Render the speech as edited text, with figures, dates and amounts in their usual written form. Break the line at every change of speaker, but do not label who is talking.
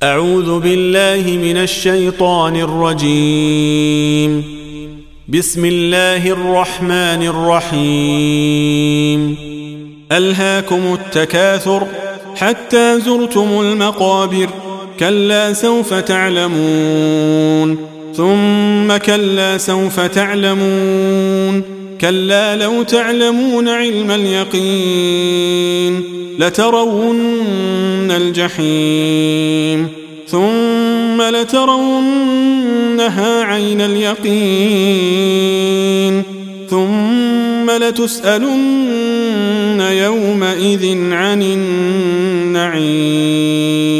أعوذ بالله من الشيطان الرجيم. بسم الله الرحمن الرحيم. ألهاكم التكاثر حتى زرتم المقابر، كلا سوف تعلمون، ثم كلا سوف تعلمون، كلا لو تعلمون علم اليقين لترون الجحيم، ثم لترونها عين اليقين، ثم لتسألن يومئذ عن النعيم.